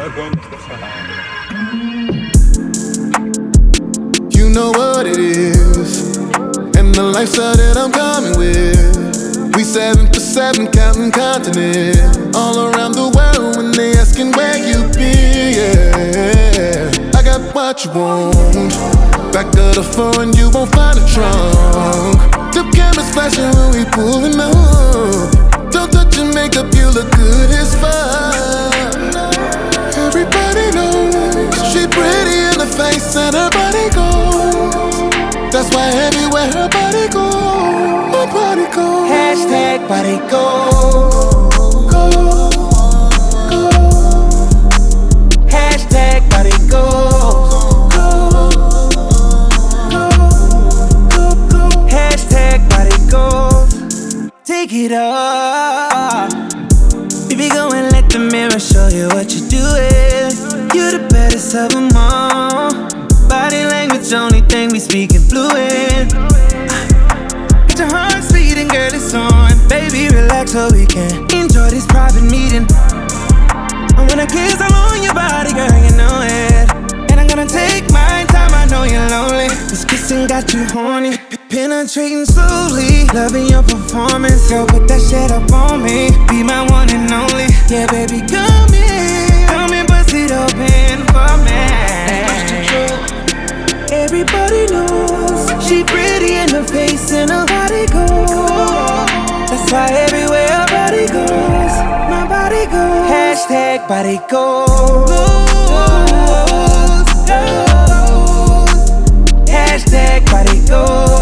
You know what it is, and the lifestyle that I'm coming with. We 7 for 7 counting continents, all around the world when they asking where you been, yeah. I got what you want, back of the phone you won't find a trunk. The cameras flashing when we pulling up. Don't touch your makeup, you look good as fuck. Everybody knows she pretty in the face and her body goes. That's why everywhere her body goes, her body goes. Hashtag body goes. Hashtag body goes. Hashtag body goes. Take it off. Baby, go and let the mirror show you what you're doing. You the baddest of them all. Body language, only thing we speaking fluent. Get your heart speeding, girl, it's on. Baby, relax so we can enjoy this private meeting. I wanna kiss all on your body, girl, you know it. And I'm gonna take my time, I know you're lonely. This kissing got you horny, penetrating slowly. Loving your performance, girl, put that shit up on me. Be my one and only, yeah, baby, come in, bust it open for me. Everybody knows she pretty in her face and her body goes. That's why everywhere her body goes, my body goes. Hashtag body goes. Hashtag body goes.